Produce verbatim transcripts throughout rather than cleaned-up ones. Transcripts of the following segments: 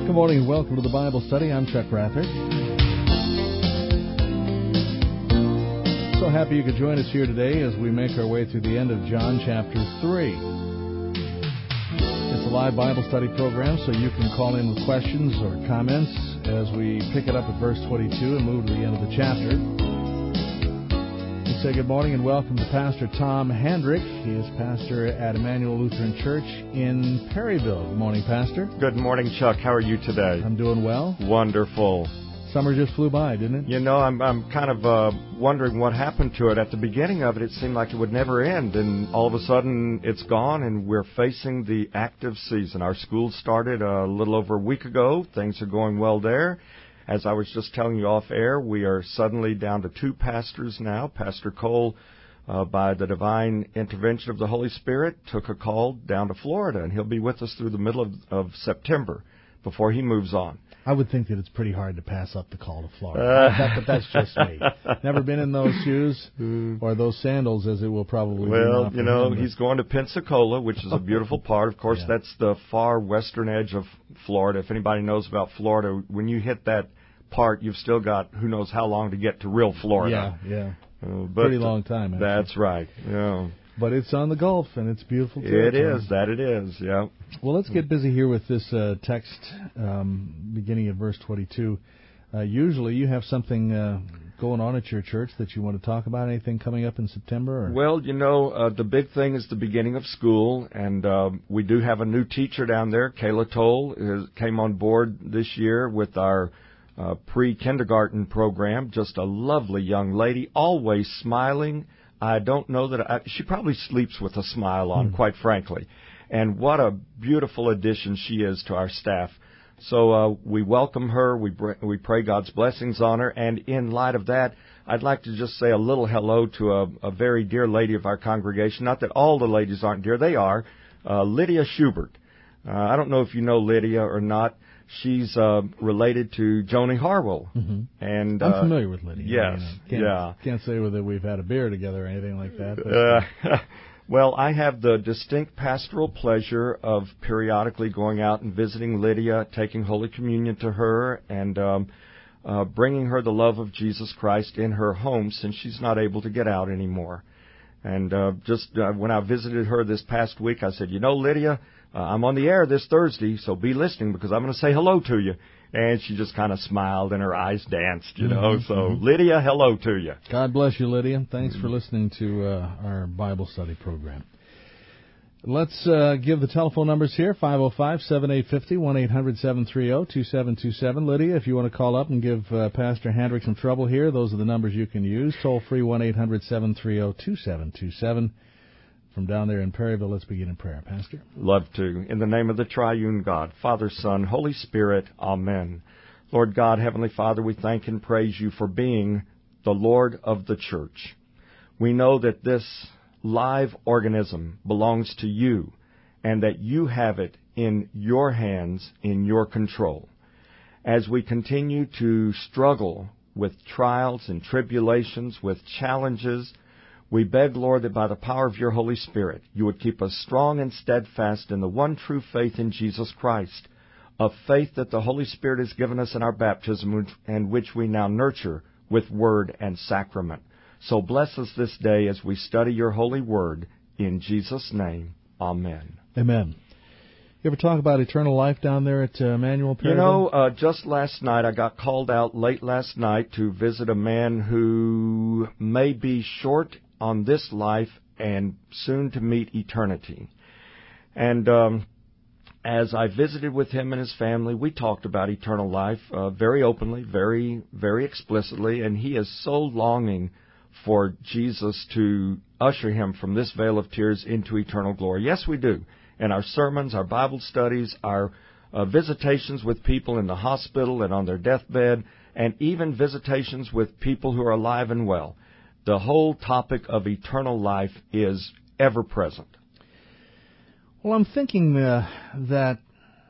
Good morning and welcome to the Bible Study. I'm Chuck Rathert. So happy you could join us here today as we make our way through the end of John chapter three. It's a live Bible study program, so you can call in with questions or comments as we pick it up at verse twenty-two and move to the end of the chapter. We say good morning and welcome to Pastor Tom Handrick. He is pastor at Emmanuel Lutheran Church in Perryville. Good morning, Pastor. Good morning, Chuck. How are you today? I'm doing well. Wonderful. Summer just flew by, didn't it? You know, I'm I'm kind of uh, wondering what happened to it. At the beginning of it, it seemed like it would never end, and all of a sudden it's gone, and we're facing the active season. Our school started a little over a week ago. Things are going well there. As I was just telling you off air, we are suddenly down to two pastors now. Pastor Cole, uh, by the divine intervention of the Holy Spirit, took a call down to Florida, and he'll be with us through the middle of, of September before he moves on. I would think that it's pretty hard to pass up the call to Florida. Uh, that, but that's just me. Never been in those shoes or those sandals, as it will probably well, be. Well, you know, him, he's going to Pensacola, which is a beautiful part. Of course, yeah. That's the far western edge of Florida. If anybody knows about Florida, when you hit that part, you've still got who knows how long to get to real Florida. Yeah, yeah. Uh, but pretty long time, actually. That's right. Yeah. But it's on the Gulf, and it's beautiful too. It is. That it is, yeah. Well, let's get busy here with this uh, text um, beginning at verse twenty-two. Uh, usually you have something uh, going on at your church that you want to talk about, anything coming up in September? Or? Well, you know, uh, the big thing is the beginning of school, and uh, we do have a new teacher down there. Kayla Toll is, came on board this year with our uh, pre-kindergarten program. Just a lovely young lady, always smiling. I don't know that I, she probably sleeps with a smile on, mm. quite frankly. And what a beautiful addition she is to our staff. So uh, we welcome her. We br- we pray God's blessings on her. And in light of that, I'd like to just say a little hello to a, a very dear lady of our congregation. Not that all the ladies aren't dear. They are. Uh, Lydia Schubert. Uh, I don't know if you know Lydia or not. She's uh, related to Joni Harwell. Mm-hmm. And I'm uh, familiar with Lydia. Yes, can't, yeah. Can't say whether we've had a beer together or anything like that. But, uh, well, I have the distinct pastoral pleasure of periodically going out and visiting Lydia, taking Holy Communion to her, and um, uh, bringing her the love of Jesus Christ in her home since she's not able to get out anymore. And uh, just uh, when I visited her this past week, I said, you know, Lydia, Uh, I'm on the air this Thursday, so be listening because I'm going to say hello to you. And she just kind of smiled and her eyes danced, you know. Mm-hmm. So, mm-hmm. Lydia, hello to you. God bless you, Lydia. Thanks mm-hmm. for listening to uh, our Bible study program. Let's uh, give the telephone numbers here, five oh five, seven eight five oh, one eight hundred, seven three zero, two seven two seven. Lydia, if you want to call up and give uh, Pastor Handrick some trouble here, those are the numbers you can use. Toll free, one eight hundred, seven three zero, two seven two seven. From down there in Perryville, let's begin in prayer. Pastor? Love to. In the name of the triune God, Father, Son, Holy Spirit, Amen. Lord God, Heavenly Father, we thank and praise you for being the Lord of the church. We know that this live organism belongs to you and that you have it in your hands, in your control. As we continue to struggle with trials and tribulations, with challenges, we beg, Lord, that by the power of your Holy Spirit, you would keep us strong and steadfast in the one true faith in Jesus Christ, a faith that the Holy Spirit has given us in our baptism and which we now nurture with word and sacrament. So bless us this day as we study your holy word. In Jesus' name, amen. Amen. You ever talk about eternal life down there at uh, Emmanuel Perryville? You know, uh, just last night, I got called out late last night to visit a man who may be short on this life and soon to meet eternity. And um, as I visited with him and his family, we talked about eternal life uh, very openly, very, very explicitly, and he is so longing for Jesus to usher him from this vale of tears into eternal glory. Yes, we do. In our sermons, our Bible studies, our uh, visitations with people in the hospital and on their deathbed, and even visitations with people who are alive and well. The whole topic of eternal life is ever present. Well, I'm thinking uh, that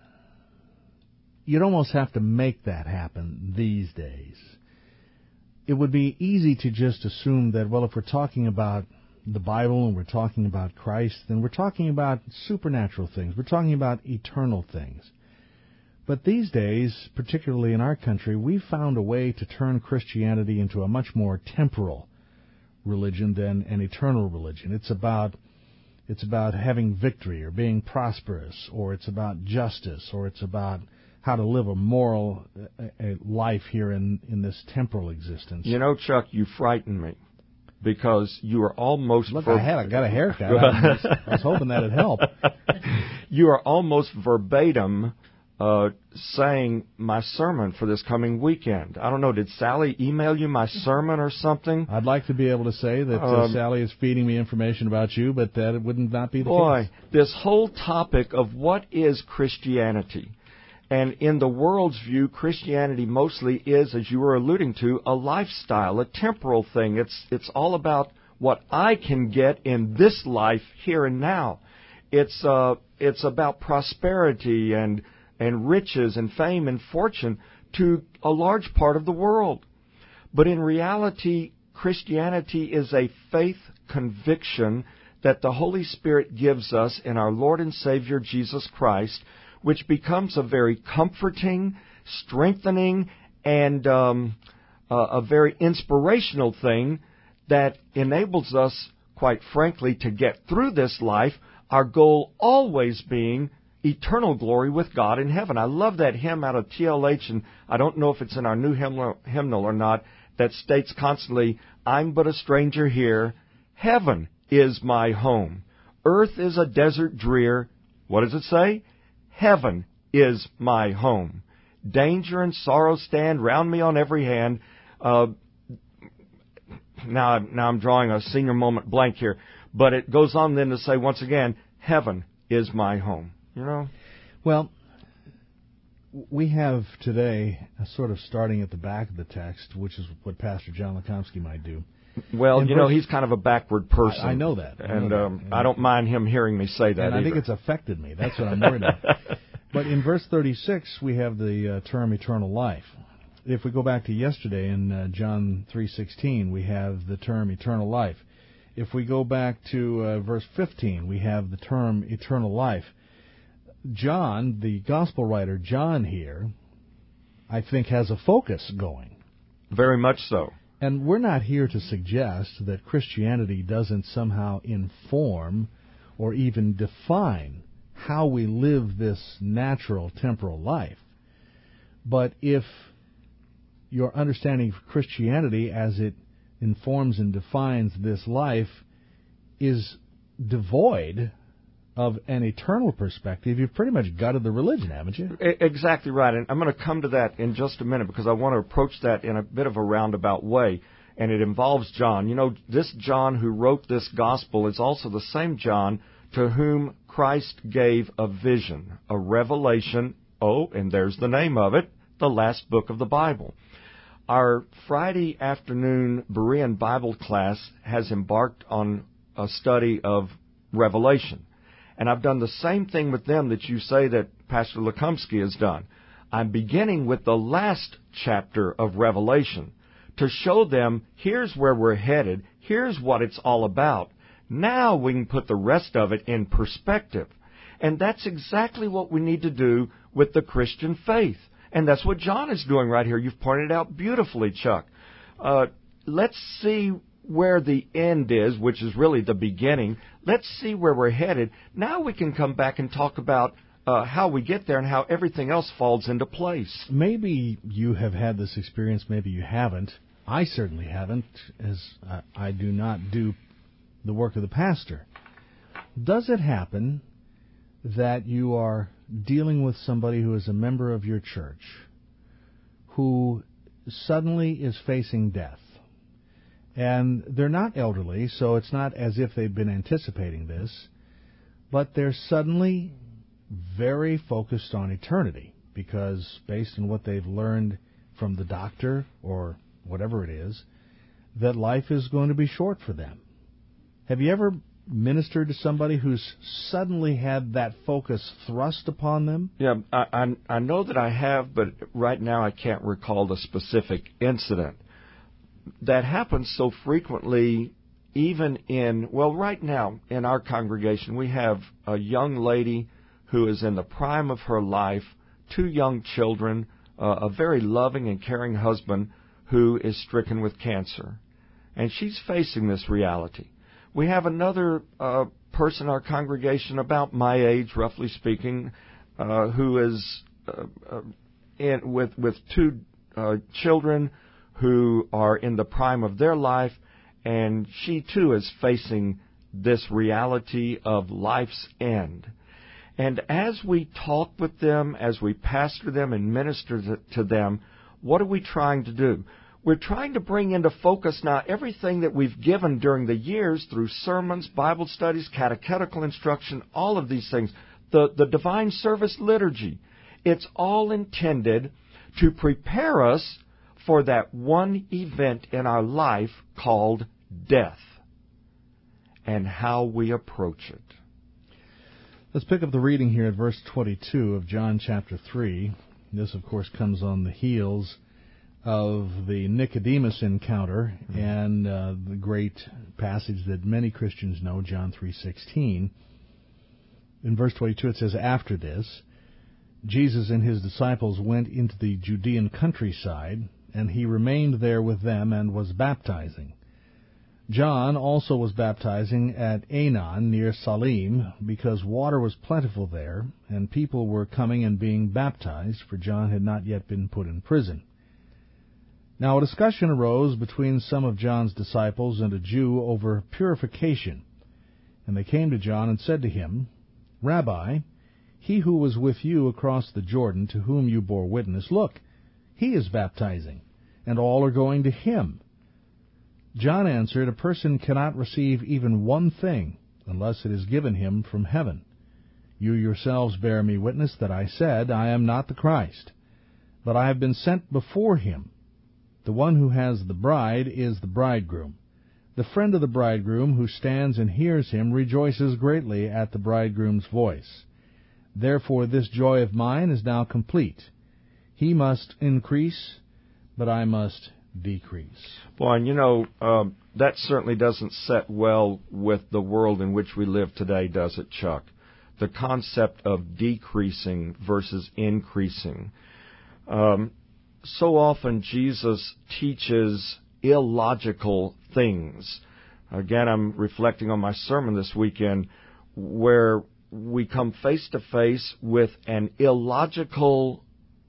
you'd almost have to make that happen these days. It would be easy to just assume that, well, if we're talking about the Bible and we're talking about Christ, then we're talking about supernatural things. We're talking about eternal things. But these days, particularly in our country, we've found a way to turn Christianity into a much more temporal religion than an eternal religion. It's about it's about having victory or being prosperous, or it's about justice, or it's about how to live a moral uh, uh, life here in, in this temporal existence. You know, Chuck, you frighten me because you are almost... Look, ver- I had I got a haircut. I was, I was hoping that'd help. You are almost verbatim uh, saying my sermon for this coming weekend. I don't know, did Sally email you my sermon or something? I'd like to be able to say that uh, um, Sally is feeding me information about you, but that it wouldn't not be the boy, case. This whole topic of what is Christianity. And in the world's view, Christianity mostly is, as you were alluding to, a lifestyle, a temporal thing. It's it's all about what I can get in this life here and now. It's uh it's about prosperity and and riches and fame and fortune to a large part of the world. But in reality, Christianity is a faith conviction that the Holy Spirit gives us in our Lord and Savior Jesus Christ, which becomes a very comforting, strengthening, and um, uh, a very inspirational thing that enables us, quite frankly, to get through this life, our goal always being eternal glory with God in heaven. I love that hymn out of T L H, and I don't know if it's in our new hymnal, hymnal or not, that states constantly, I'm but a stranger here, heaven is my home. Earth is a desert drear. What does it say? Heaven is my home. Danger and sorrow stand round me on every hand. Uh, now, now I'm drawing a senior moment blank here. But it goes on then to say, once again, heaven is my home. You know? Well, we have today, a sort of starting at the back of the text, which is what Pastor John Lekomsky might do. Well, In you verse, know, he's kind of a backward person. I, I know that. I and know um, that. And I don't mind him hearing me say that And either. I think it's affected me. That's what I'm worried about. But in verse thirty-six, we have the uh, term eternal life. If we go back to yesterday in uh, John three sixteen, we have the term eternal life. If we go back to uh, verse fifteen, we have the term eternal life. John, the gospel writer John here, I think has a focus going. Very much so. And we're not here to suggest that Christianity doesn't somehow inform or even define how we live this natural temporal life. But if your understanding of Christianity as it informs and defines this life is devoid of an eternal perspective, you've pretty much gutted the religion, haven't you? Exactly right. And I'm going to come to that in just a minute because I want to approach that in a bit of a roundabout way. And it involves John. You know, this John who wrote this gospel is also the same John to whom Christ gave a vision, a revelation. Oh, and there's the name of it, the last book of the Bible. Our Friday afternoon Berean Bible class has embarked on a study of Revelation. And I've done the same thing with them that you say that Pastor Lekomsky has done. I'm beginning with the last chapter of Revelation to show them here's where we're headed, here's what it's all about. Now we can put the rest of it in perspective. And that's exactly what we need to do with the Christian faith. And that's what John is doing right here. You've pointed out beautifully, Chuck. Uh, let's see where the end is, which is really the beginning. Let's see where we're headed. Now we can come back and talk about uh, how we get there and how everything else falls into place. Maybe you have had this experience, maybe you haven't. I certainly haven't, as I, I do not do the work of the pastor. Does it happen that you are dealing with somebody who is a member of your church who suddenly is facing death? And they're not elderly, so it's not as if they've been anticipating this, but they're suddenly very focused on eternity because based on what they've learned from the doctor or whatever it is, that life is going to be short for them. Have you ever ministered to somebody who's suddenly had that focus thrust upon them? Yeah, I, I, I know that I have, but right now I can't recall the specific incident. That happens so frequently, even in, well, right now in our congregation, we have a young lady who is in the prime of her life, two young children, uh, a very loving and caring husband who is stricken with cancer. And she's facing this reality. We have another uh, person in our congregation about my age, roughly speaking, uh, who is uh, uh, in, with, with two uh, children who are in the prime of their life, and she too is facing this reality of life's end. And as we talk with them, as we pastor them and minister to them, what are we trying to do? We're trying to bring into focus now everything that we've given during the years through sermons, Bible studies, catechetical instruction, all of these things, the, the divine service liturgy. It's all intended to prepare us for that one event in our life called death and how we approach it. Let's pick up the reading here at verse twenty-two of John chapter three. This, of course, comes on the heels of the Nicodemus encounter mm-hmm. and uh, the great passage that many Christians know, John three sixteen. In verse twenty-two it says, "After this, Jesus and his disciples went into the Judean countryside, and he remained there with them and was baptizing. John also was baptizing at Aenon near Salim, because water was plentiful there, and people were coming and being baptized, for John had not yet been put in prison. Now a discussion arose between some of John's disciples and a Jew over purification. And they came to John and said to him, 'Rabbi, he who was with you across the Jordan, to whom you bore witness, look, he is baptizing, and all are going to him.' John answered, 'A person cannot receive even one thing unless it is given him from heaven. You yourselves bear me witness that I said, I am not the Christ, but I have been sent before him. The one who has the bride is the bridegroom. The friend of the bridegroom who stands and hears him rejoices greatly at the bridegroom's voice. Therefore this joy of mine is now complete. He must increase, but I must decrease.'" Boy, and you know, um, that certainly doesn't set well with the world in which we live today, does it, Chuck? The concept of decreasing versus increasing. Um, so often Jesus teaches illogical things. Again, I'm reflecting on my sermon this weekend, where we come face to face with an illogical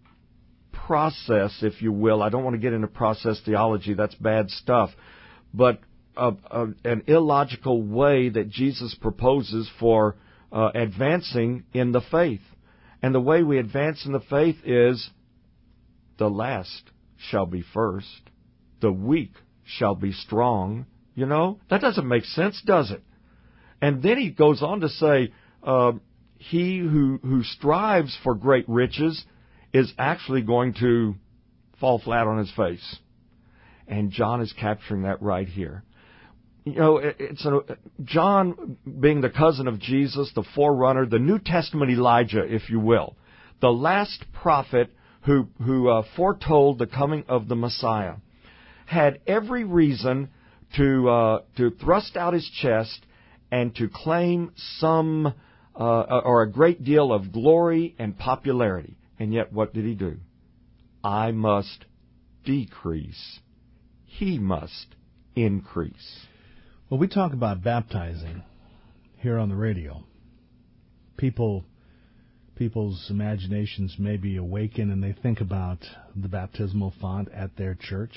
process, if you will. I don't want to get into process theology. That's bad stuff. But uh, uh, an illogical way that Jesus proposes for uh, advancing in the faith. And the way we advance in the faith is the last shall be first. The weak shall be strong. You know, that doesn't make sense, does it? And then he goes on to say, uh, he who, who strives for great riches is actually going to fall flat on his face. And John is capturing that right here. You know, it's a, John, being the cousin of Jesus, the forerunner, the New Testament Elijah, if you will, the last prophet who, who uh, foretold the coming of the Messiah, had every reason to uh, to thrust out his chest and to claim some uh, or a great deal of glory and popularity. And yet, what did he do? I must decrease. He must increase. Well, we talk about baptizing here on the radio. People, people's imaginations may be awakened, and they think about the baptismal font at their church.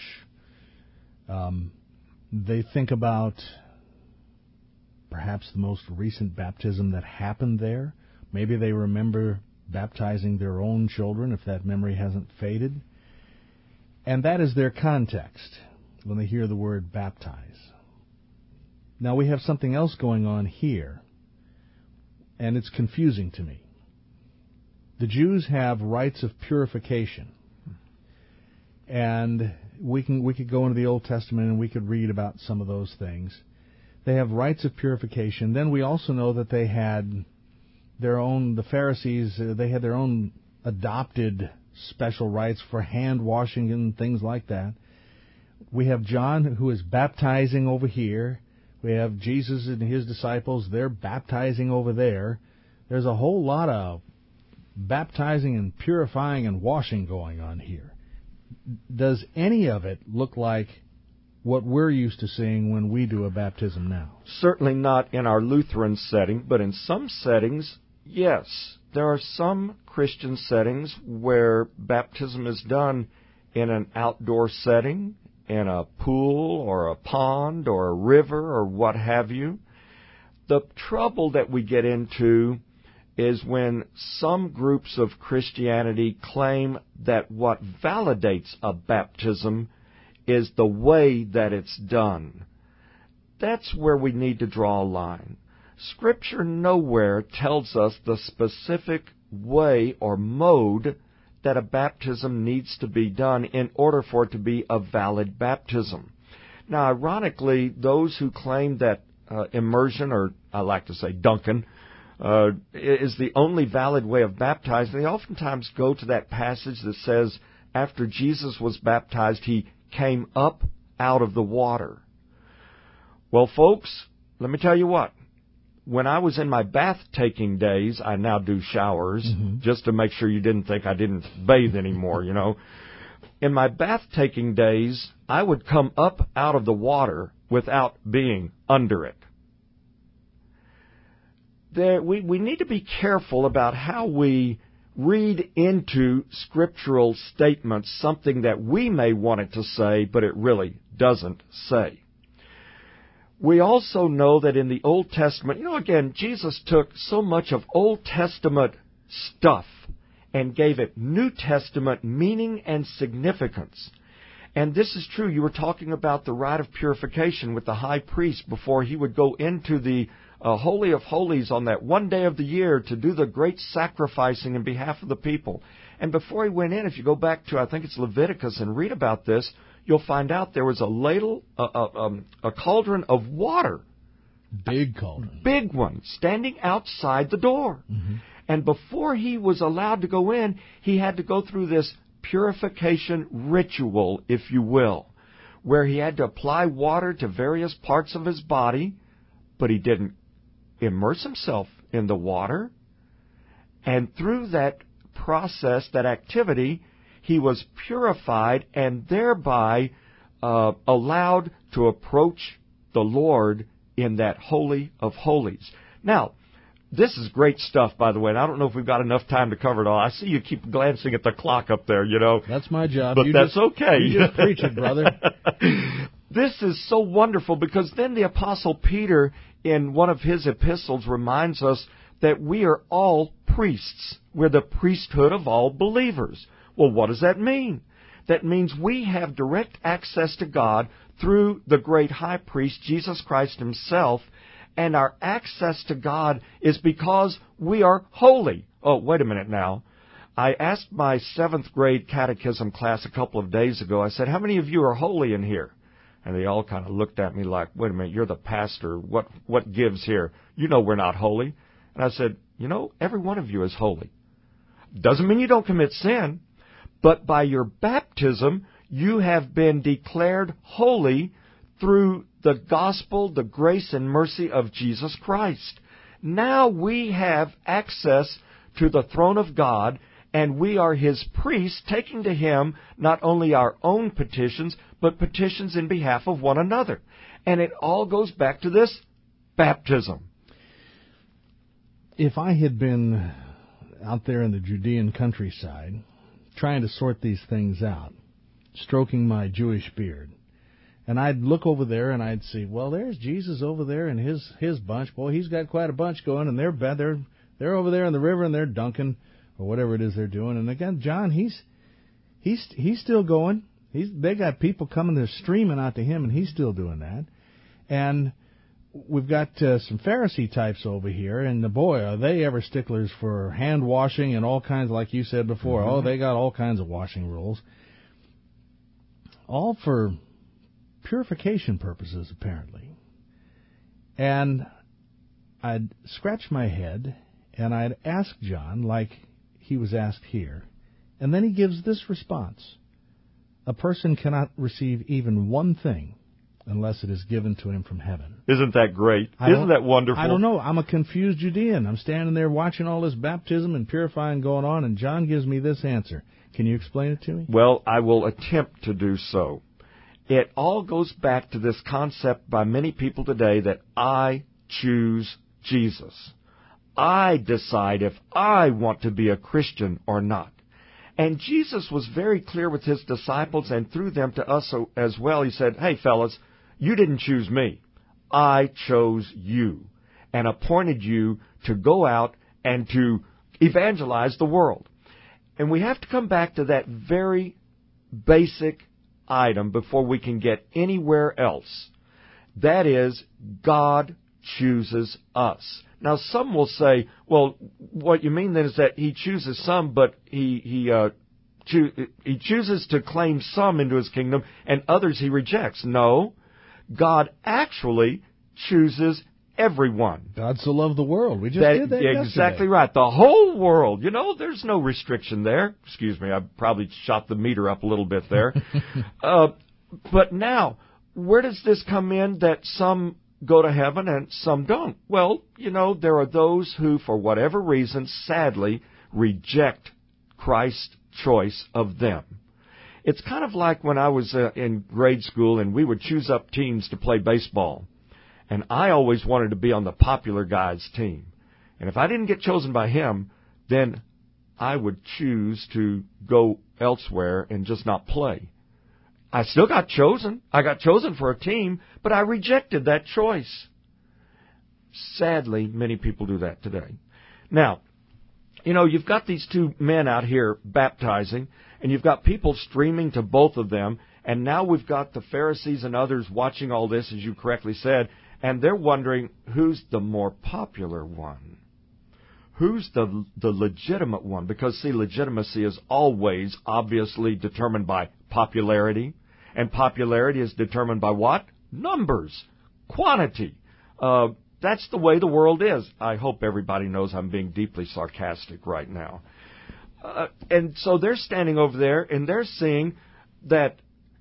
Um, they think about perhaps the most recent baptism that happened there. Maybe they remember baptizing their own children, if that memory hasn't faded. And that is their context when they hear the word baptize. Now we have something else going on here, and it's confusing to me. The Jews have rites of purification. And we can we could go into the Old Testament and we could read about some of those things. They have rites of purification. Then we also know that they had their own, the Pharisees, uh, they had their own adopted special rites for hand washing and things like that. We have John, who is baptizing over here. We have Jesus and his disciples, they're baptizing over there. There's a whole lot of baptizing and purifying and washing going on here. Does any of it look like what we're used to seeing when we do a baptism now? Certainly not in our Lutheran setting, but in some settings, yes. There are some Christian settings where baptism is done in an outdoor setting, in a pool or a pond or a river or what have you. The trouble that we get into is when some groups of Christianity claim that what validates a baptism is the way that it's done. That's where we need to draw a line. Scripture nowhere tells us the specific way or mode that a baptism needs to be done in order for it to be a valid baptism. Now, ironically, those who claim that uh, immersion, or I like to say dunking, uh, is the only valid way of baptizing, they oftentimes go to that passage that says, after Jesus was baptized, he came up out of the water. Well, folks, let me tell you what. When I was in my bath-taking days, I now do showers, mm-hmm. just to make sure you didn't think I didn't bathe anymore, you know. In my bath-taking days, I would come up out of the water without being under it. There, we, we need to be careful about how we read into scriptural statements something that we may want it to say, but it really doesn't say. We also know that in the Old Testament, you know, again, Jesus took so much of Old Testament stuff and gave it New Testament meaning and significance. And this is true. You were talking about the rite of purification with the high priest before he would go into the uh, Holy of Holies on that one day of the year to do the great sacrificing in behalf of the people. And before he went in, if you go back to, I think it's Leviticus, and read about this, you'll find out there was a ladle, a, a, um, a cauldron of water. Big cauldron. Big one, standing outside the door. Mm-hmm. And before he was allowed to go in, he had to go through this purification ritual, if you will, where he had to apply water to various parts of his body, but he didn't immerse himself in the water. And through that process, that activity, he was purified and thereby uh, allowed to approach the Lord in that Holy of Holies. Now, this is great stuff, by the way, and I don't know if we've got enough time to cover it all. I see you keep glancing at the clock up there, you know. That's my job. But you that's just, okay. You just preach it, brother. This is so wonderful because then the Apostle Peter, in one of his epistles, reminds us that we are all priests. We're the priesthood of all believers. Well, what does that mean? That means we have direct access to God through the great high priest, Jesus Christ himself, and our access to God is because we are holy. Oh, wait a minute now. I asked my seventh grade catechism class a couple of days ago, I said, how many of you are holy in here? And they all kind of looked at me like, wait a minute, you're the pastor. What, what gives here? You know we're not holy. And I said, you know, every one of you is holy. Doesn't mean you don't commit sin. But by your baptism, you have been declared holy through the gospel, the grace and mercy of Jesus Christ. Now we have access to the throne of God, and we are His priests, taking to Him not only our own petitions, but petitions in behalf of one another. And it all goes back to this baptism. If I had been out there in the Judean countryside, trying to sort these things out, stroking my Jewish beard, and I'd look over there and I'd see, well, there's Jesus over there and his his bunch. Boy, he's got quite a bunch going, and they're they're they're over there in the river and they're dunking or whatever it is they're doing. And again, John, he's he's he's still going. He's they got people coming, they're streaming out to him, and he's still doing that. And we've got uh, some Pharisee types over here, and boy, are they ever sticklers for hand washing and all kinds, like you said before. Mm-hmm. Oh, they got all kinds of washing rules, all for purification purposes, apparently. And I'd scratch my head, and I'd ask John, like he was asked here, and then he gives this response. A person cannot receive even one thing unless it is given to him from heaven. Isn't that great? Isn't that wonderful? I don't know. I'm a confused Judean. I'm standing there watching all this baptism and purifying going on, and John gives me this answer. Can you explain it to me? Well, I will attempt to do so. It all goes back to this concept by many people today that I choose Jesus. I decide if I want to be a Christian or not. And Jesus was very clear with his disciples and through them to us as well. He said, hey, fellas, you didn't choose me. I chose you and appointed you to go out and to evangelize the world. And we have to come back to that very basic item before we can get anywhere else. That is, God chooses us. Now, some will say, well, what you mean then is that he chooses some, but he he uh, cho- he chooses to claim some into his kingdom, and others he rejects. No, God actually chooses everyone. God so loved the world. We just that, did that Exactly yesterday. right. The whole world. You know, there's no restriction there. Excuse me, I probably shot the meter up a little bit there. uh, but now, where does this come in that some go to heaven and some don't? Well, you know, there are those who, for whatever reason, sadly, reject Christ's choice of them. It's kind of like when I was uh, in grade school and we would choose up teams to play baseball. And I always wanted to be on the popular guy's team. And if I didn't get chosen by him, then I would choose to go elsewhere and just not play. I still got chosen. I got chosen for a team, but I rejected that choice. Sadly, many people do that today. Now, you know, you've got these two men out here baptizing, and you've got people streaming to both of them, and now we've got the Pharisees and others watching all this, as you correctly said, and they're wondering who's the more popular one. Who's the the legitimate one? Because, see, legitimacy is always obviously determined by popularity. And popularity is determined by what? Numbers. Quantity. Uh, that's the way the world is. I hope everybody knows I'm being deeply sarcastic right now. Uh, and so they're standing over there and they're seeing that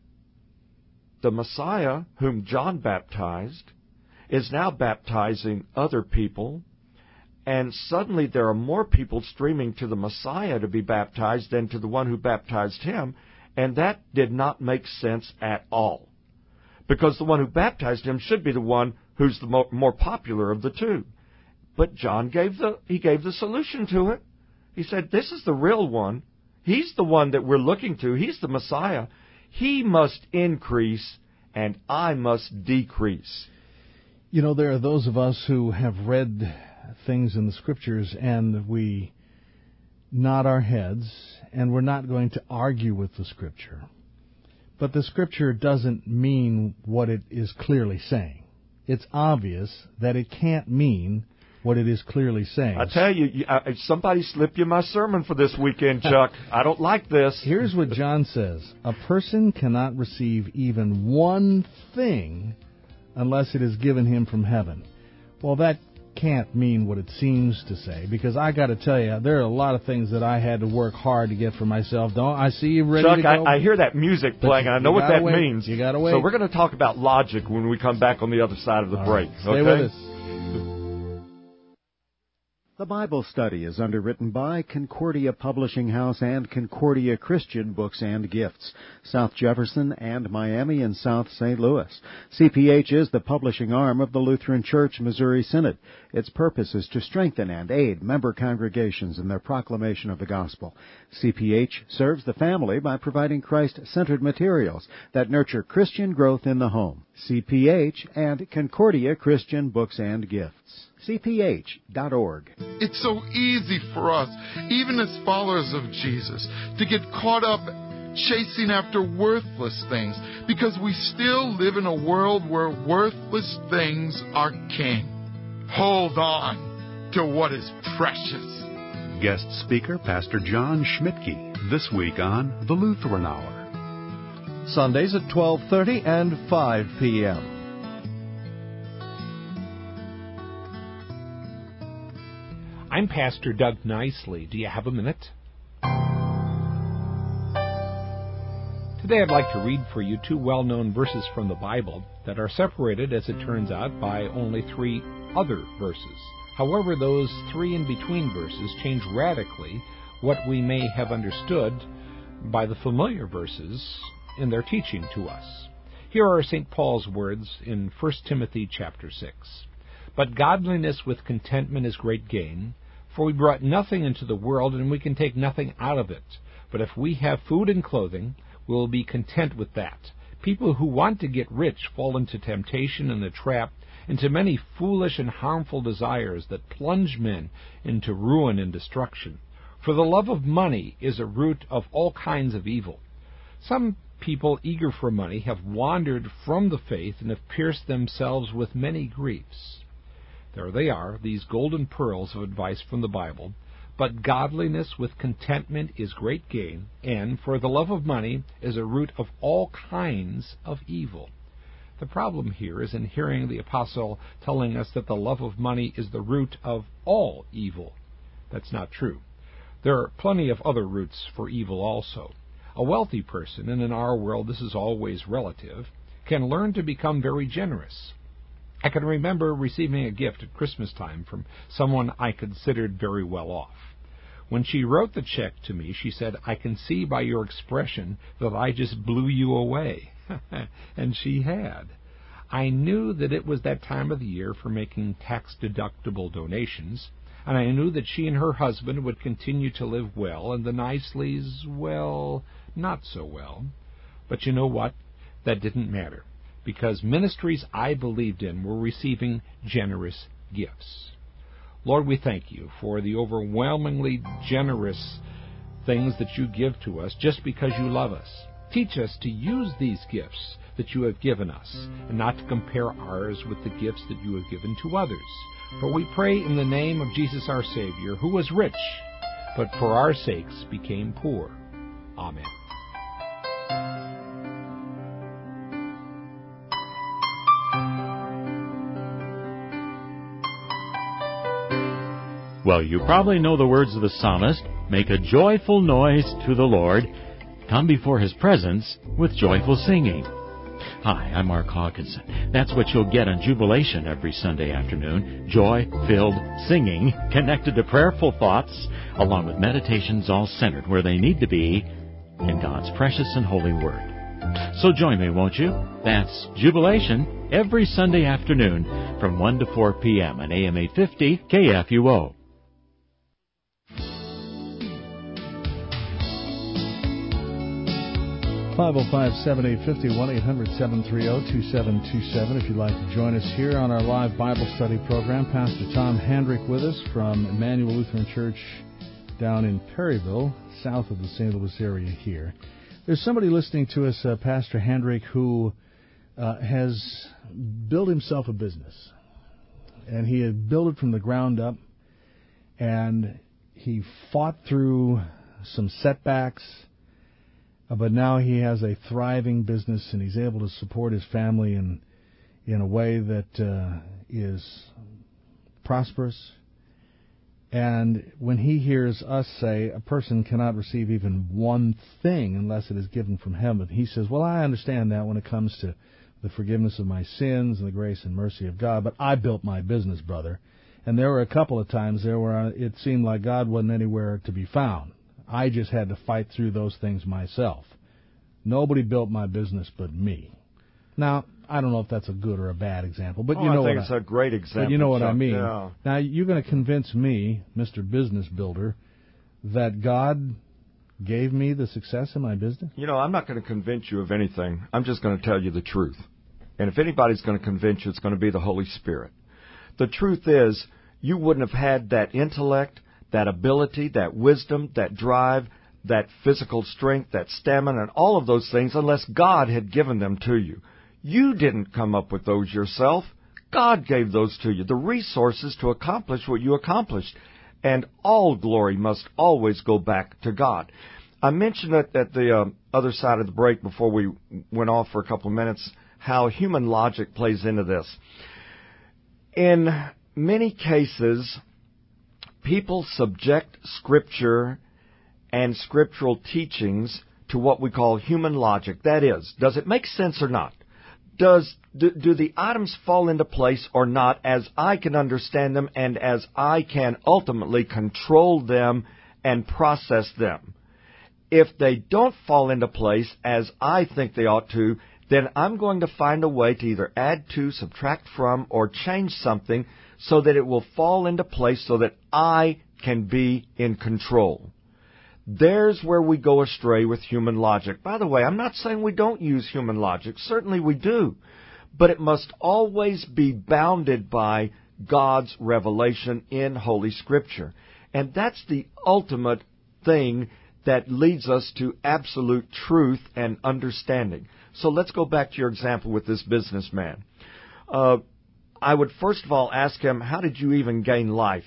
the Messiah, whom John baptized, is now baptizing other people. And suddenly there are more people streaming to the Messiah to be baptized than to the one who baptized him. And that did not make sense at all. Because the one who baptized him should be the one who's the mo- more popular of the two. But John gave the, he gave the solution to it. He said, this is the real one. He's the one that we're looking to. He's the Messiah. He must increase and I must decrease. You know, there are those of us who have read things in the Scriptures and we nod our heads, and we're not going to argue with the Scripture. But the Scripture doesn't mean what it is clearly saying. It's obvious that it can't mean what it is clearly saying. I tell you, you I, somebody slipped you my sermon for this weekend, Chuck. I don't like this. Here's what John says. A person cannot receive even one thing unless it is given him from heaven. Well, that can't mean what it seems to say, because I got to tell you, there are a lot of things that I had to work hard to get for myself. Don't I see you ready Chuck, to go? I, I hear that music playing, and I know what that wait. means. You got to wait. So we're going to talk about logic when we come back on the other side of the All break. right. Stay okay? with us. The Bible Study is underwritten by Concordia Publishing House and Concordia Christian Books and Gifts, South Jefferson and Miami and South Saint Louis. C P H is the publishing arm of the Lutheran Church Missouri Synod. Its purpose is to strengthen and aid member congregations in their proclamation of the gospel. C P H serves the family by providing Christ-centered materials that nurture Christian growth in the home. C P H and Concordia Christian Books and Gifts. C P H dot org. It's so easy for us, even as followers of Jesus, to get caught up chasing after worthless things because we still live in a world where worthless things are king. Hold on to what is precious. Guest speaker, Pastor John Schmidtke, this week on The Lutheran Hour. Sundays at twelve thirty and five p.m. I'm Pastor Doug Nicely. Do you have a minute? Today I'd like to read for you two well-known verses from the Bible that are separated, as it turns out, by only three other verses. However, those three in-between verses change radically what we may have understood by the familiar verses in their teaching to us. Here are Saint Paul's words in First Timothy chapter six. But godliness with contentment is great gain, for we brought nothing into the world, and we can take nothing out of it. But if we have food and clothing, we will be content with that. People who want to get rich fall into temptation and a trap, into many foolish and harmful desires that plunge men into ruin and destruction. For the love of money is a root of all kinds of evil. Some people eager for money have wandered from the faith and have pierced themselves with many griefs. There they are, these golden pearls of advice from the Bible. But godliness with contentment is great gain, and for the love of money is a root of all kinds of evil. The problem here is in hearing the apostle telling us that the love of money is the root of all evil. That's not true. There are plenty of other roots for evil also. A wealthy person, and in our world this is always relative, can learn to become very generous. I can remember receiving a gift at Christmas time from someone I considered very well off. When she wrote the check to me, she said, "I can see by your expression that I just blew you away." And she had. I knew that it was that time of the year for making tax-deductible donations, and I knew that she and her husband would continue to live well, and the Knisleys, well, not so well. But you know what? That didn't matter, because ministries I believed in were receiving generous gifts. Lord, we thank you for the overwhelmingly generous things that you give to us just because you love us. Teach us to use these gifts that you have given us, and not to compare ours with the gifts that you have given to others. For we pray in the name of Jesus our Savior, who was rich, but for our sakes became poor. Amen. Well, you probably know the words of the psalmist, "Make a joyful noise to the Lord. Come before His presence with joyful singing." Hi, I'm Mark Hawkinson. That's what you'll get on Jubilation every Sunday afternoon. Joy-filled singing connected to prayerful thoughts, along with meditations all centered where they need to be, in God's precious and holy Word. So join me, won't you? That's Jubilation every Sunday afternoon from one to four p.m. on A M eight fifty K F U O. five oh five, seven eight five oh, one eight hundred, seven three zero, two seven two seven. If you'd like to join us here on our live Bible study program, Pastor Tom Handrick with us from Emmanuel Lutheran Church down in Perryville, south of the Saint Louis area here. There's somebody listening to us, uh, Pastor Handrick, who uh, has built himself a business. And he had built it from the ground up, and he fought through some setbacks, but now he has a thriving business, and he's able to support his family in in a way that uh, is prosperous. And when he hears us say a person cannot receive even one thing unless it is given from heaven, he says, well, I understand that when it comes to the forgiveness of my sins and the grace and mercy of God, but I built my business, brother. And there were a couple of times there where it seemed like God wasn't anywhere to be found. I just had to fight through those things myself. Nobody built my business but me. Now, I don't know if that's a good or a bad example, but oh, you know I think what it's I, a great example. But you know what Chuck. I mean. Yeah. Now, you're going to convince me, Mister Business Builder, that God gave me the success in my business? You know, I'm not going to convince you of anything. I'm just going to tell you the truth. And if anybody's going to convince you, it's going to be the Holy Spirit. The truth is, you wouldn't have had that intellect, that ability, that wisdom, that drive, that physical strength, that stamina, and all of those things unless God had given them to you. You didn't come up with those yourself. God gave those to you, the resources to accomplish what you accomplished. And all glory must always go back to God. I mentioned it at the um, other side of the break before we went off for a couple of minutes, how human logic plays into this. In many cases, people subject Scripture and scriptural teachings to what we call human logic. That is, does it make sense or not? Does do, do the items fall into place or not as I can understand them and as I can ultimately control them and process them? If they don't fall into place as I think they ought to, then I'm going to find a way to either add to, subtract from, or change something so that it will fall into place so that I can be in control. There's where we go astray with human logic. By the way, I'm not saying we don't use human logic. Certainly we do. But it must always be bounded by God's revelation in Holy Scripture. And that's the ultimate thing that leads us to absolute truth and understanding. So let's go back to your example with this businessman. Uh, I would first of all ask him, how did you even gain life?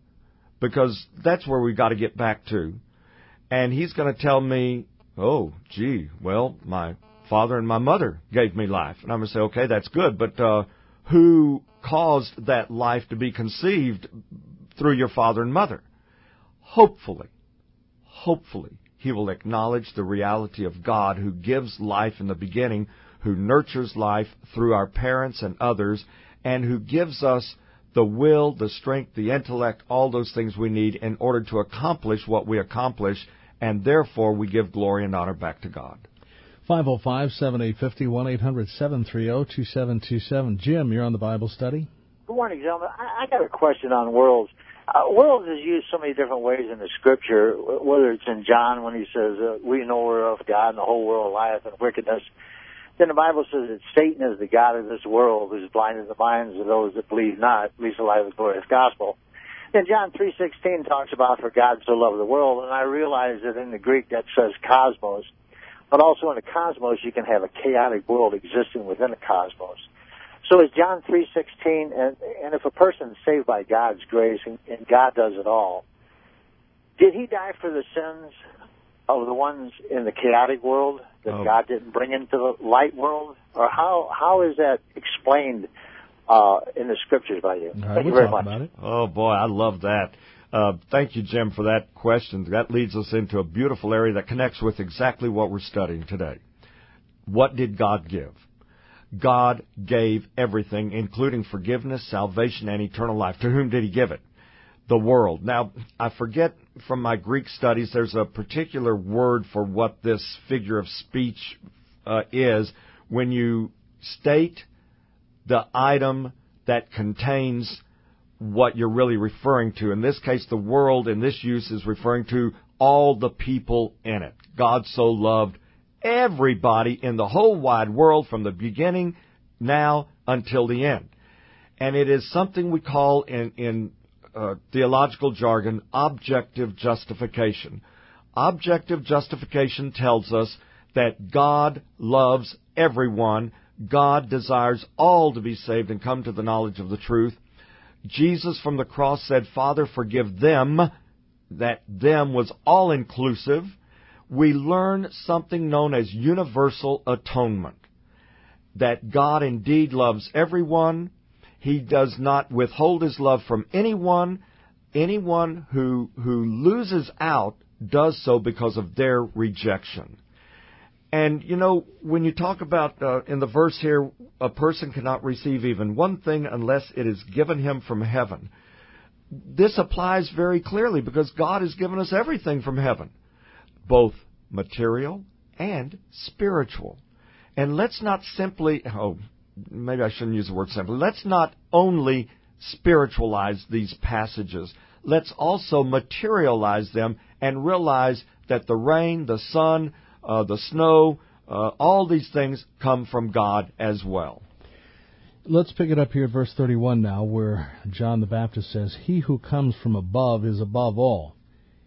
Because that's where we've got to get back to. And he's going to tell me, oh, gee, well, my father and my mother gave me life. And I'm going to say, okay, that's good, but uh, who caused that life to be conceived through your father and mother? Hopefully, hopefully, he will acknowledge the reality of God who gives life in the beginning, who nurtures life through our parents and others, and who gives us the will, the strength, the intellect, all those things we need in order to accomplish what we accomplish, and therefore we give glory and honor back to God. five oh five, seven eight five oh, one eight hundred, seven three zero, two seven two seven. Jim, you're on the Bible study. Good morning, gentlemen. I, I got a question on worlds. Uh, worlds is used so many different ways in the Scripture, whether it's in John when he says, uh, we know we're of God and the whole world lieth in wickedness. Then the Bible says that Satan is the god of this world who's blinded the minds of those that believe not, least alive the glorious gospel. Then John three sixteen talks about for God so loved the world, and I realize that in the Greek that says cosmos, but also in the cosmos you can have a chaotic world existing within a cosmos. So is John three sixteen, and, and if a person is saved by God's grace and, and God does it all, did he die for the sins of the ones in the chaotic world that oh. God didn't bring into the light world? Or how how is that explained uh, in the Scriptures by you? Right, Thank we'll you very talk much. About it. Oh, boy, I love that. Uh, thank you, Jim, for that question. That leads us into a beautiful area that connects with exactly what we're studying today. What did God give? God gave everything, including forgiveness, salvation, and eternal life. To whom did he give it? The world. Now, I forget from my Greek studies, there's a particular word for what this figure of speech uh, is when you state the item that contains what you're really referring to. In this case, the world in this use is referring to all the people in it. God so loved everybody in the whole wide world from the beginning now until the end. And it is something we call in, in uh, theological jargon, objective justification. Objective justification tells us that God loves everyone. God desires all to be saved and come to the knowledge of the truth. Jesus from the cross said, Father, forgive them. That them was all-inclusive. We learn something known as universal atonement, that God indeed loves everyone. He does not withhold his love from anyone. Anyone who who loses out does so because of their rejection. And, you know, when you talk about, uh, in the verse here, a person cannot receive even one thing unless it is given him from heaven. This applies very clearly because God has given us everything from heaven, both material and spiritual. And let's not simply, oh, maybe I shouldn't use the word simply, let's not only spiritualize these passages. Let's also materialize them and realize that the rain, the sun, uh, the snow, uh, all these things come from God as well. Let's pick it up here at verse thirty-one now, where John the Baptist says, He who comes from above is above all.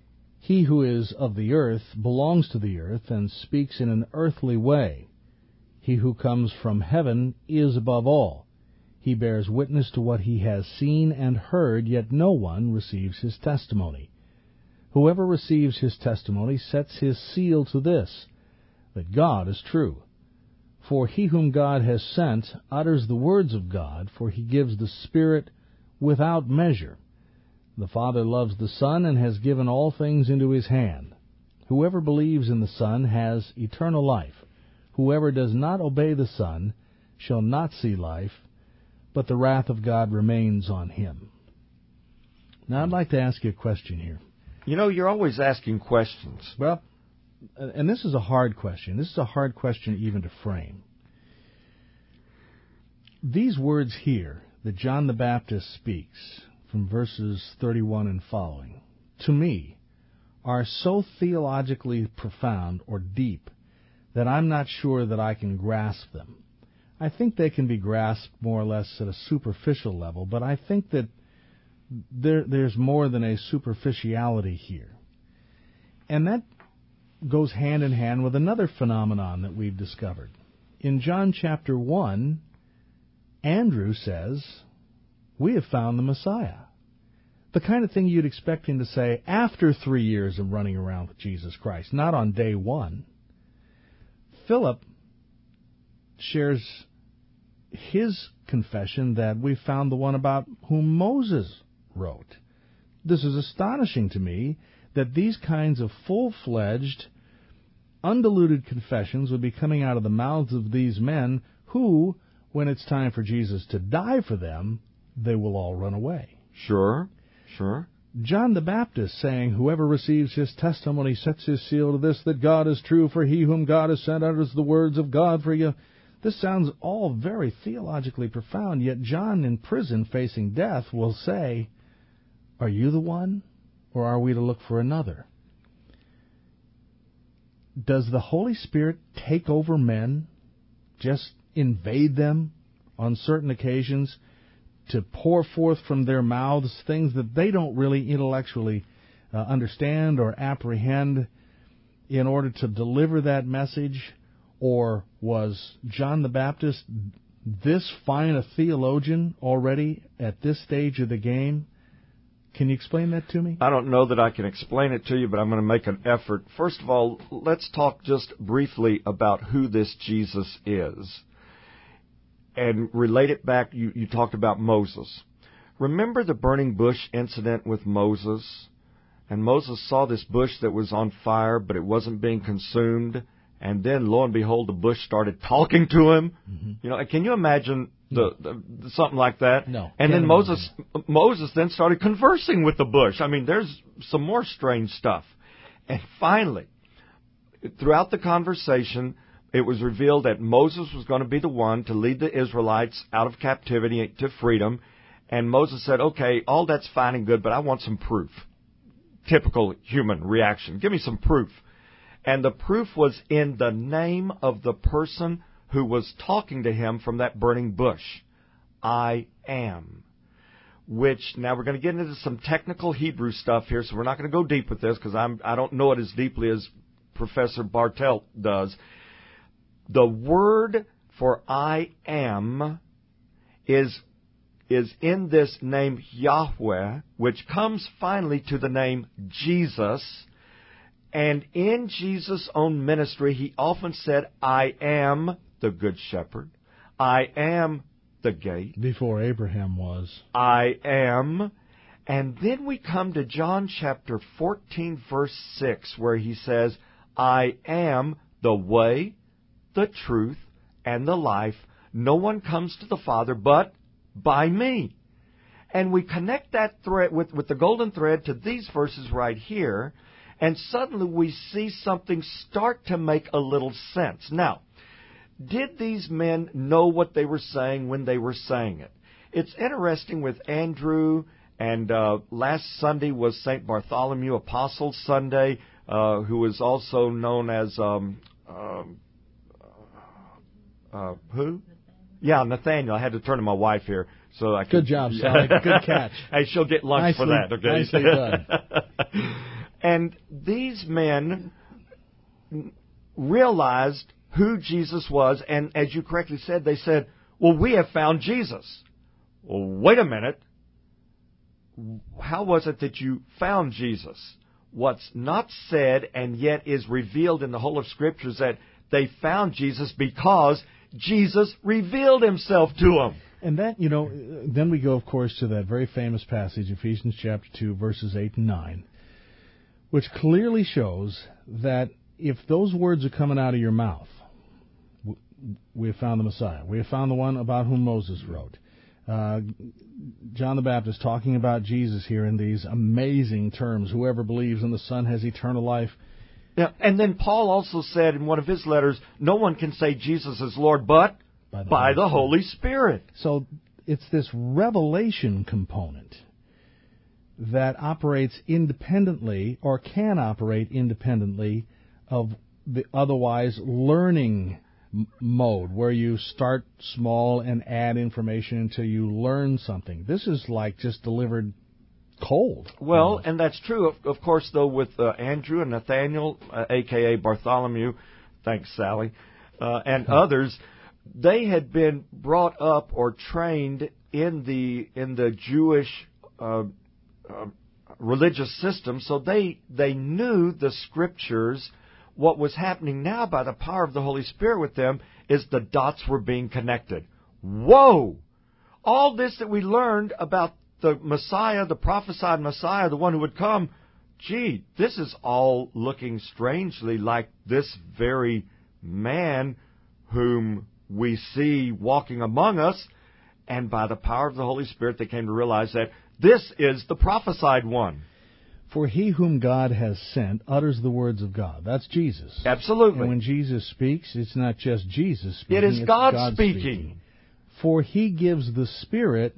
He who is of the earth belongs to the earth and speaks in an earthly way. He who comes from heaven is above all. He bears witness to what he has seen and heard, yet no one receives his testimony. Whoever receives his testimony sets his seal to this, that God is true. For he whom God has sent utters the words of God, for he gives the Spirit without measure. The Father loves the Son and has given all things into his hand. Whoever believes in the Son has eternal life. Whoever does not obey the Son shall not see life, but the wrath of God remains on him. Now, I'd like to ask you a question here. You know, you're always asking questions. Well, and this is a hard question. This is a hard question even to frame. These words here that John the Baptist speaks from verses thirty-one and following, to me, are so theologically profound or deep that I'm not sure that I can grasp them. I think they can be grasped more or less at a superficial level, but I think that there, there's more than a superficiality here. And that goes hand in hand with another phenomenon that we've discovered. In John chapter one, Andrew says, "We have found the Messiah." The kind of thing you'd expect him to say after three years of running around with Jesus Christ, not on day one. Philip shares his confession that we found the one about whom Moses wrote. This is astonishing to me that these kinds of full-fledged, undiluted confessions would be coming out of the mouths of these men who, when it's time for Jesus to die for them, they will all run away. Sure, sure. John the Baptist saying, "Whoever receives his testimony sets his seal to this, that God is true, for he whom God has sent utters the words of God for you." This sounds all very theologically profound, yet John in prison facing death will say, "Are you the one, or are we to look for another?" Does the Holy Spirit take over men, just invade them on certain occasions, to pour forth from their mouths things that they don't really intellectually uh, understand or apprehend in order to deliver that message? Or was John the Baptist this fine a theologian already at this stage of the game? Can you explain that to me? I don't know that I can explain it to you, but I'm going to make an effort. First of all, let's talk just briefly about who this Jesus is. And relate it back, you, you talked about Moses. Remember the burning bush incident with Moses? And Moses saw this bush that was on fire, but it wasn't being consumed. And then, lo and behold, the bush started talking to him. Mm-hmm. You know, can you imagine the, the, the something like that? No. And then Moses, Moses then started conversing with the bush. I mean, there's some more strange stuff. And finally, throughout the conversation, it was revealed that Moses was going to be the one to lead the Israelites out of captivity to freedom. And Moses said, "Okay, all that's fine and good, but I want some proof." Typical human reaction. Give me some proof. And the proof was in the name of the person who was talking to him from that burning bush. I am. Which, now we're going to get into some technical Hebrew stuff here, so we're not going to go deep with this because I'm I don't know it as deeply as Professor Bartelt does. The word for I am is, is in this name Yahweh, which comes finally to the name Jesus. And in Jesus' own ministry, he often said, "I am the good shepherd. I am the gate." Before Abraham was. I am. And then we come to John chapter fourteen, verse six, where he says, "I am the way, the truth, and the life. No one comes to the Father but by me." And we connect that thread with, with the golden thread to these verses right here, and suddenly we see something start to make a little sense. Now, did these men know what they were saying when they were saying it? It's interesting with Andrew, and uh, last Sunday was Saint Bartholomew Apostle Sunday, uh, who is also known as... Um, um, Uh, who? Yeah, Nathaniel. I had to turn to my wife here so I could. Good job, Sally. Good catch. Hey, she'll get lunch nicely, for that. Okay. Nicely done. And these men realized who Jesus was, and as you correctly said, they said, "Well, we have found Jesus." Well, wait a minute. How was it that you found Jesus? What's not said and yet is revealed in the whole of Scripture is that they found Jesus because Jesus revealed himself to them. And that, you know, then we go, of course, to that very famous passage, Ephesians chapter two, verses eight and nine, Which clearly shows that if those words are coming out of your mouth, we have found the Messiah. We have found the one about whom Moses wrote. Uh, John the Baptist talking about Jesus here in these amazing terms. Whoever believes in the Son has eternal life. Yeah, and then Paul also said in one of his letters, no one can say Jesus is Lord but by the, by Holy, the Holy Spirit. So it's this revelation component that operates independently or can operate independently of the otherwise learning m- mode where you start small and add information until you learn something. This is like just delivered cold. Well, and that's true, of, of course, though, with uh, Andrew and Nathaniel, uh, a k a. Bartholomew, thanks, Sally, uh, and others. They had been brought up or trained in the in the Jewish uh, uh, religious system, so they they knew the Scriptures. What was happening now by the power of the Holy Spirit with them is the dots were being connected. Whoa! All this that we learned about the Messiah, the prophesied Messiah, the one who would come, gee, this is all looking strangely like this very man whom we see walking among us. And by the power of the Holy Spirit, they came to realize that this is the prophesied one. For he whom God has sent utters the words of God. That's Jesus. Absolutely. And when Jesus speaks, it's not just Jesus speaking. It is it's God, God speaking. speaking. For he gives the Spirit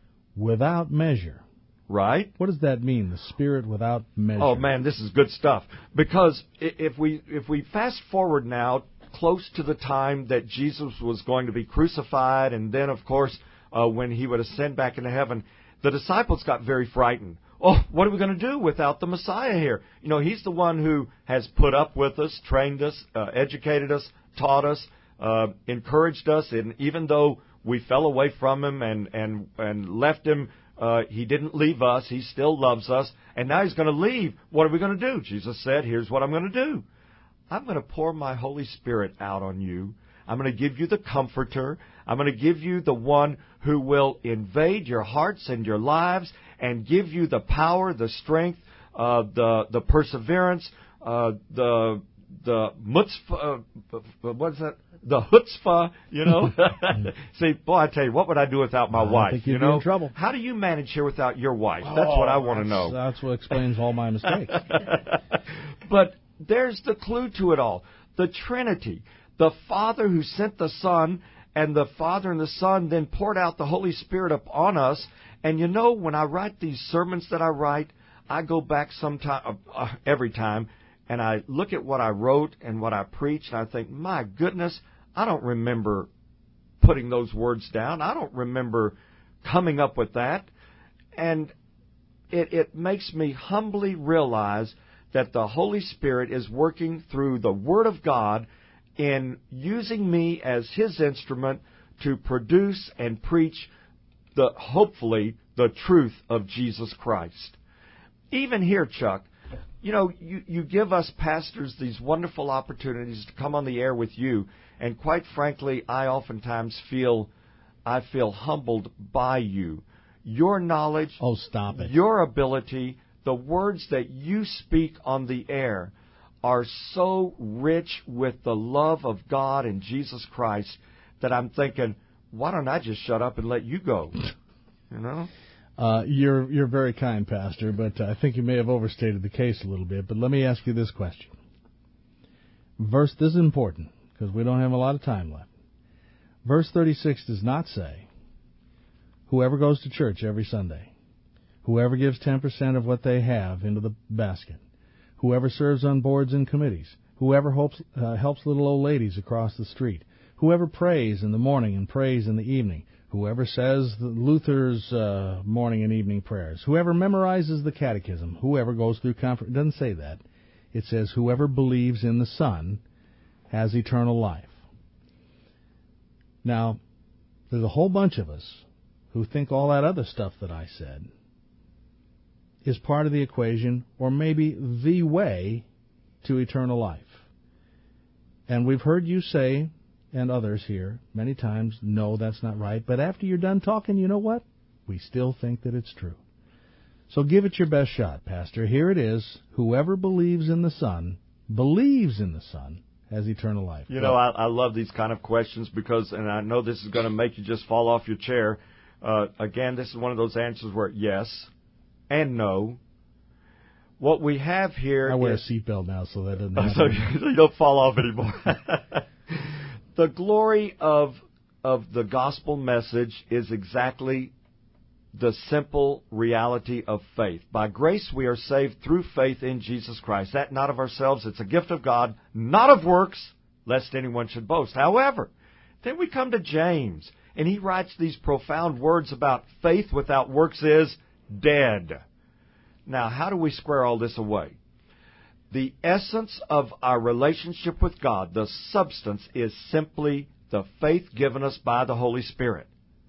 without measure. Right. What does that mean, the Spirit without measure? Oh, man, this is good stuff. Because if we if we fast forward now close to the time that Jesus was going to be crucified, and then, of course, uh, when he would ascend back into heaven, the disciples got very frightened. Oh, what are we going to do without the Messiah here? You know, he's the one who has put up with us, trained us, uh, educated us, taught us, uh, encouraged us, and even though we fell away from him and, and, and left him, uh, he didn't leave us. He still loves us, and now he's going to leave. What are we going to do? Jesus said, here's what I'm going to do. I'm going to pour my Holy Spirit out on you. I'm going to give you the Comforter. I'm going to give you the one who will invade your hearts and your lives and give you the power, the strength, uh, the the perseverance, uh, the the mutzvah, uh, what is that? The chutzpah, you know. See, boy, I tell you, what would I do without my I wife? think you'd you be know, in trouble. How do you manage here without your wife? That's oh, what I want to know. That's what explains all my mistakes. But there's the clue to it all: the Trinity. The Father who sent the Son, and the Father and the Son then poured out the Holy Spirit upon us. And you know, when I write these sermons that I write, I go back sometime, uh, every time, and I look at what I wrote and what I preached, and I think, my goodness, I don't remember putting those words down. I don't remember coming up with that. And it, it makes me humbly realize that the Holy Spirit is working through the Word of God in using me as His instrument to produce and preach the hopefully the truth of Jesus Christ. Even here, Chuck, you know, you, you give us pastors these wonderful opportunities to come on the air with you, and quite frankly, I oftentimes feel I feel humbled by you. Your knowledge, oh, stop it. Your ability, the words that you speak on the air are so rich with the love of God and Jesus Christ that I'm thinking, why don't I just shut up and let you go? You know? Uh, you're you're very kind, Pastor, but I think you may have overstated the case a little bit. But let me ask you this question. Verse, this is important because we don't have a lot of time left. Verse thirty-six does not say, whoever goes to church every Sunday, whoever gives ten percent of what they have into the basket, whoever serves on boards and committees, whoever helps, uh, helps little old ladies across the street, whoever prays in the morning and prays in the evening, whoever says the Luther's uh, morning and evening prayers, whoever memorizes the catechism, whoever goes through conference. It doesn't say that. It says whoever believes in the Son has eternal life. Now, there's a whole bunch of us who think all that other stuff that I said is part of the equation, or maybe the way to eternal life. And we've heard you say, and others here, many times, no, that's not right. But after you're done talking, you know what? We still think that it's true. So give it your best shot, Pastor. Here it is. Whoever believes in the Son, believes in the Son, has eternal life. You know, I, I love these kind of questions because, and I know this is going to make you just fall off your chair. Uh, again, this is one of those answers where yes and no. What we have here I wear is, a seatbelt now so that doesn't happen. so you don't fall off anymore. The glory of of the gospel message is exactly the simple reality of faith. By grace we are saved through faith in Jesus Christ. That not of ourselves, it's a gift of God, not of works, lest anyone should boast. However, then we come to James, and he writes these profound words about faith without works is dead. Now, how do we square all this away? The essence of our relationship with God, the substance, is simply the faith given us by the Holy Spirit.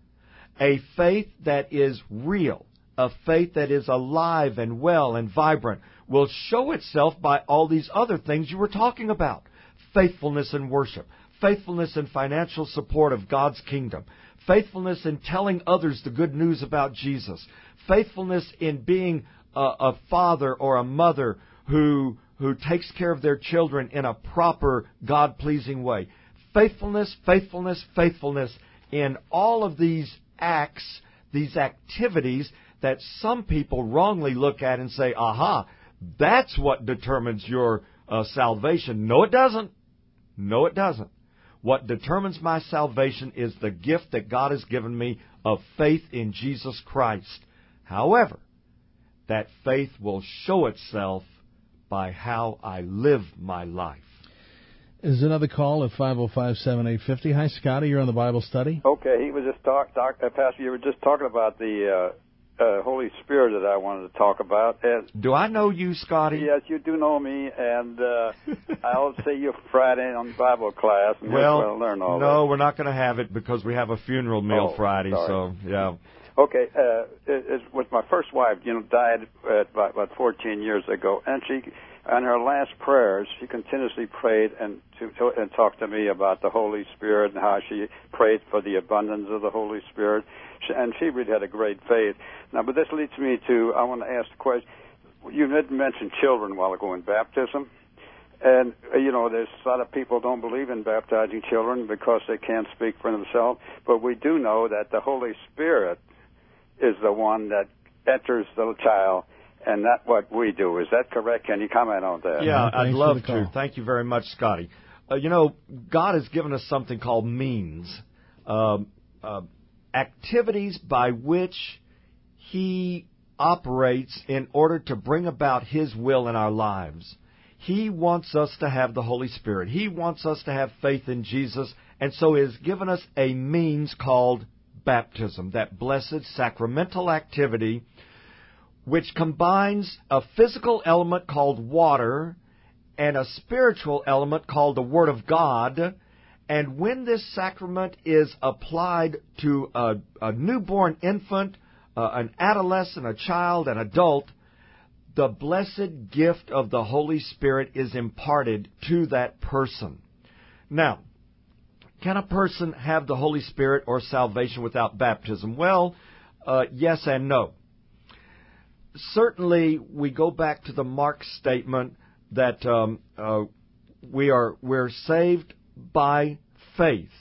A faith that is real, a faith that is alive and well and vibrant, will show itself by all these other things you were talking about. Faithfulness in worship, faithfulness in financial support of God's kingdom, faithfulness in telling others the good news about Jesus, faithfulness in being a, a father or a mother who who takes care of their children in a proper, God-pleasing way. Faithfulness, faithfulness, faithfulness in all of these acts, these activities that some people wrongly look at and say, aha, that's what determines your uh, salvation. No, it doesn't. No, it doesn't. What determines my salvation is the gift that God has given me of faith in Jesus Christ. However, that faith will show itself by how I live my life. Is another call at five oh five, seven eight five oh. Hi, Scotty. You're on the Bible study. Okay. He was just talk, talk uh, Pastor, you were just talking about the uh, uh, Holy Spirit that I wanted to talk about. And do I know you, Scotty? Yes, you do know me, and uh, I'll see you Friday on Bible class, and well, we'll learn all no, that. No, we're not going to have it because we have a funeral meal oh, Friday, sorry. so, yeah. Okay, uh, it, it was my first wife, you know, died uh, about, about fourteen years ago, and she, on her last prayers, she continuously prayed and to, to, and talked to me about the Holy Spirit and how she prayed for the abundance of the Holy Spirit, she, and she really had a great faith. Now, but this leads me to, I want to ask the question, you didn't mention children while ago in baptism, and, uh, you know, there's a lot of people don't believe in baptizing children because they can't speak for themselves, but we do know that the Holy Spirit is the one that enters the child, and not what we do. Is that correct? Can you comment on that? Yeah, I'd love to. Thank you very much, Scotty. Uh, you know, God has given us something called means, uh, uh, activities by which He operates in order to bring about His will in our lives. He wants us to have the Holy Spirit. He wants us to have faith in Jesus, and so He has given us a means called baptism, that blessed sacramental activity which combines a physical element called water and a spiritual element called the Word of God. And when this sacrament is applied to a, a newborn infant, uh, an adolescent, a child, an adult, the blessed gift of the Holy Spirit is imparted to that person. Now, can a person have the Holy Spirit or salvation without baptism? Well, uh, yes and no. Certainly, we go back to the Mark statement that um, uh, we are we're saved by faith.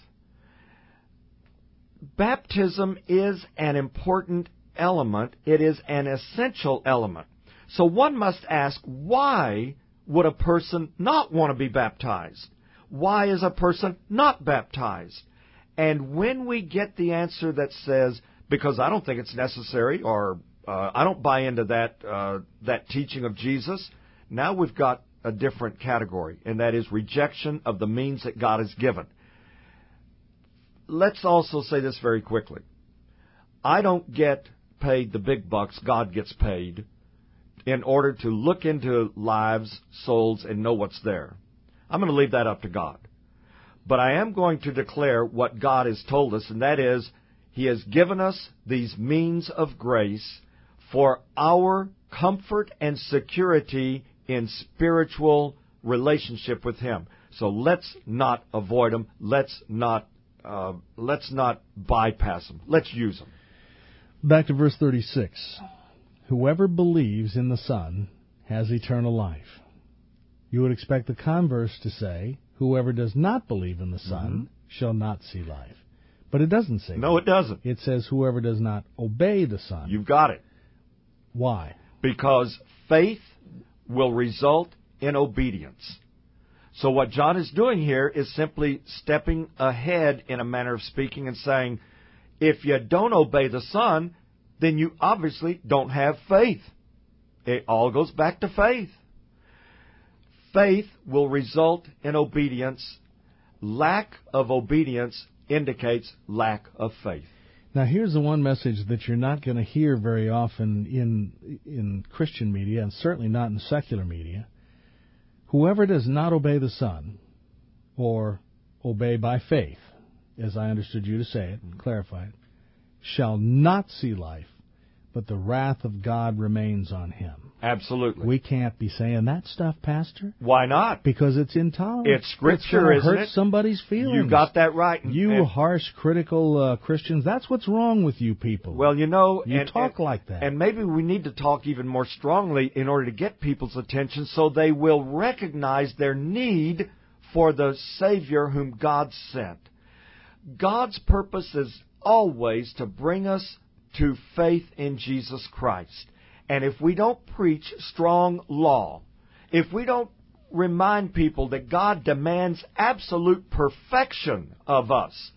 Baptism is an important element. It is an essential element. So one must ask, why would a person not want to be baptized? Why is a person not baptized? And when we get the answer that says, because I don't think it's necessary, or uh, I don't buy into that uh, that teaching of Jesus, now we've got a different category, and that is rejection of the means that God has given. Let's also say this very quickly. I don't get paid the big bucks, God gets paid, in order to look into lives, souls, and know what's there. I'm going to leave that up to God. But I am going to declare what God has told us, and that is, He has given us these means of grace for our comfort and security in spiritual relationship with Him. So let's not avoid them. Let's not uh, let's not bypass them. Let's use them. Back to verse thirty-six. whoever believes in the Son has eternal life. You would expect the converse to say, whoever does not believe in the Son mm-hmm. shall not see life. But it doesn't say No, that. it doesn't. It says whoever does not obey the Son. You've got it. Why? Because faith will result in obedience. So what John is doing here is simply stepping ahead in a manner of speaking and saying, if you don't obey the Son, then you obviously don't have faith. It all goes back to faith. Faith will result in obedience. Lack of obedience indicates lack of faith. Now, here's the one message that you're not going to hear very often in in Christian media, and certainly not in secular media. Whoever does not obey the Son, or obey by faith, as I understood you to say it, and clarify it, shall not see life, but the wrath of God remains on him. Absolutely. We can't be saying that stuff, Pastor. Why not? Because it's intolerant. It's Scripture, it's isn't hurt it? somebody's feelings. You got that right. You and, harsh, critical uh, Christians, that's what's wrong with you people. Well, you know... You and, talk and, like that. And maybe we need to talk even more strongly in order to get people's attention so they will recognize their need for the Savior whom God sent. God's purpose is always to bring us to faith in Jesus Christ. And if we don't preach strong law, if we don't remind people that God demands absolute perfection of us,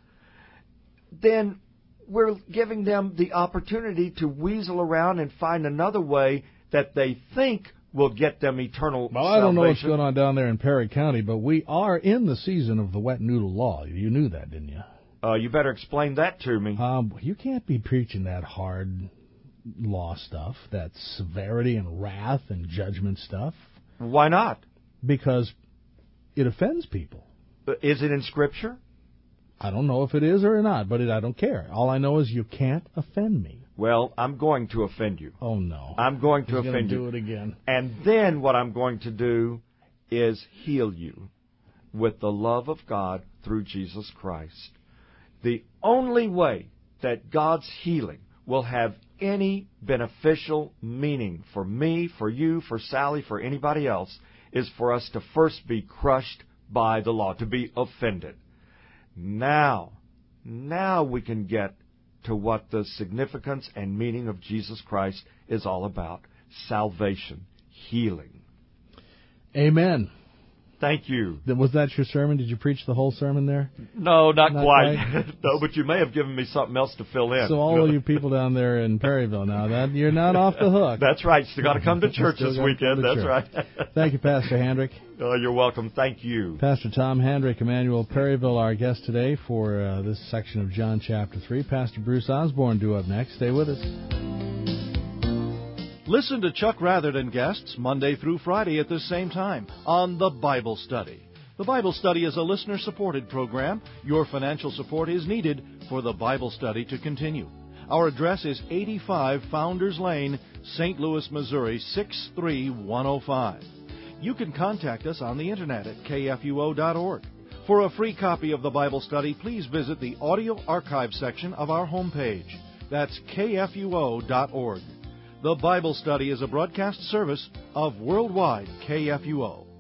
then we're giving them the opportunity to weasel around and find another way that they think will get them eternal well, salvation. I don't know what's going on down there in Perry County, but we are in the season of the wet noodle law. You knew that, didn't you? Uh, you better explain that to me. Um, you can't be preaching that hard law stuff, that severity and wrath and judgment stuff. Why not? Because it offends people. Is it in Scripture? I don't know if it is or not, but it, I don't care. All I know is you can't offend me. Well, I'm going to offend you. Oh, no. I'm going to He's offend do you. it again. And then what I'm going to do is heal you with the love of God through Jesus Christ. The only way that God's healing will have any beneficial meaning for me, for you, for Sally, for anybody else, is for us to first be crushed by the law, to be offended. Now, now we can get to what the significance and meaning of Jesus Christ is all about. Salvation, healing. Amen. Thank you. Was that your sermon? Did you preach the whole sermon there? No, not, not quite. quite. No, but you may have given me something else to fill in. So all of you people down there in Perryville now, that you're not off the hook. That's right. Still got to come to church this weekend. That's church. right. Thank you, Pastor Handrick. Oh, you're welcome. Thank you. Pastor Tom Handrick, Emmanuel Perryville, our guest today for uh, this section of John chapter three. Pastor Bruce Osborne due up next. Stay with us. Listen to Chuck Rather and guests Monday through Friday at this same time on The Bible Study. The Bible Study is a listener-supported program. Your financial support is needed for the Bible Study to continue. Our address is eighty-five Founders Lane, Saint Louis, Missouri, six three one oh five. You can contact us on the Internet at K F U O dot org. For a free copy of the Bible Study, please visit the audio archive section of our homepage. That's K F U O dot org. The Bible Study is a broadcast service of Worldwide K F U O.